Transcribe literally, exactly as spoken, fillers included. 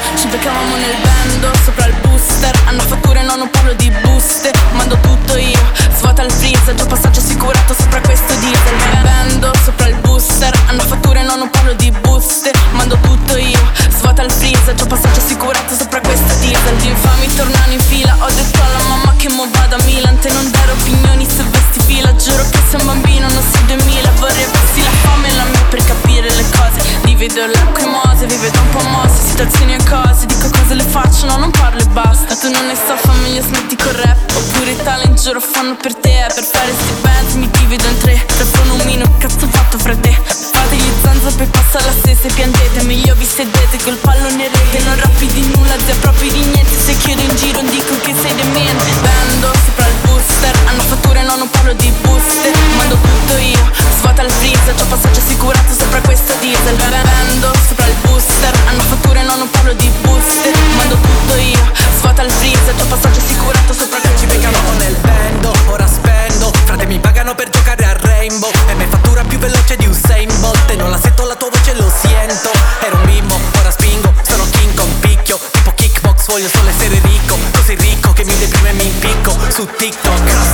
Ci beccavamo nel bando, sopra il booster. Hanno fatture, no, non parlo di buste. Mando tutto io, svuota il freezer. Già passaggio assicurato sopra questo diesel. Me vendo sopra il booster. Hanno fatture, no, non parlo di buste. Mando tutto io, svuota il freezer. Già passaggio assicurato sopra questo diesel. Gli infami tornano in fila. Ho detto alla mamma che mo vado a Milan. Te non dare opinioni se vesti fila. Giuro che sei un bambino, non sei duemila. Vorrei avessi la fame e la mia per capire le cose. Divido l'acquimose, vive da un po' mosse. Situazioni e cose, dico cose le faccio, no, non parlo e basta. Tu non ne so, meglio smetti col rap. Oppure i talent giuro fanno per te. Per fare sti band mi divido in tre. Telefono un mino, cazzo fatto fra te. Fate gli zanza poi passa la stessa e piangete. Meglio vi sedete col pallone rete. Non rappi di nulla, zia proprio di niente. Se chiedo in giro dico che sei demente. Vendo sopra il booster. Hanno fatture, no, non parlo di buste. Mando tutto io, svuota il freezer. C'ho passaggio assicurato sopra questo diesel. Vendo sopra il booster. Hanno fatture, no, non parlo di buste. Mando tutto io, svuota il freezer. C'ho passaggio assicurato sopra questo Ci beccavamo nel bando, ora spendo. Frate mi pagano per giocare a Rainbow. E me fattura più veloce di Usain Bolt. E non la sento la tua voce, lo sento. Ero un bimbo, ora spingo. Sono King con picchio. Tipo kickbox, voglio solo essere ricco. Così ricco che mi deprime e mi impicco. Su TikTok